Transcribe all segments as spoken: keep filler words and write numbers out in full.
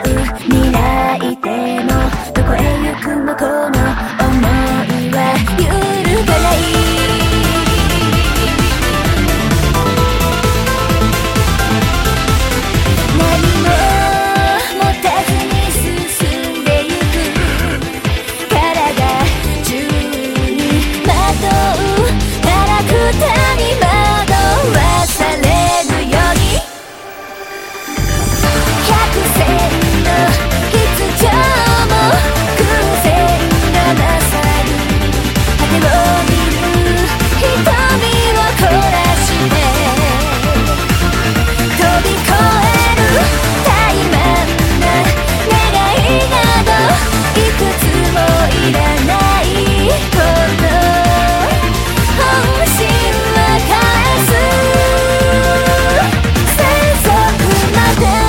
う未来でもどこへ行くのこの想いは揺るがない何も持たずに進んでゆく体中にまとうガラクタに惑わされるように百戦の必要も偶然が勝る果てを見る瞳を凝らして飛び越える怠慢な願いなどいくつもいらないほど本心は返す生息まで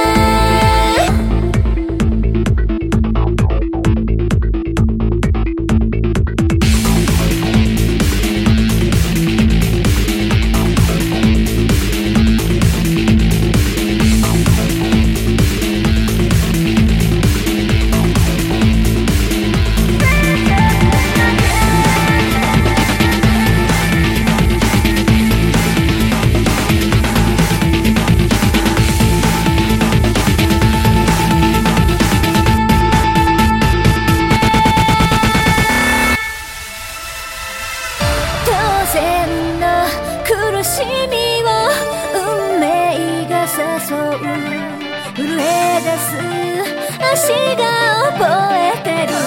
当然の苦しみを運命が誘う震え出す足が覚えてる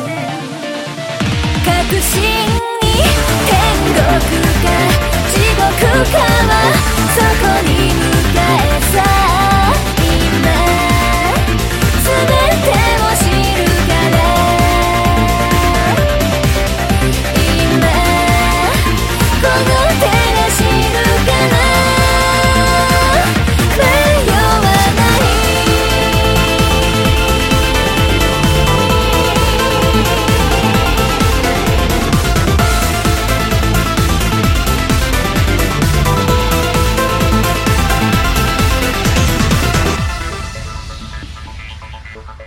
確信に天国か地獄かはそこに向かえさ今全てを知るからこの手が知るかな迷わない you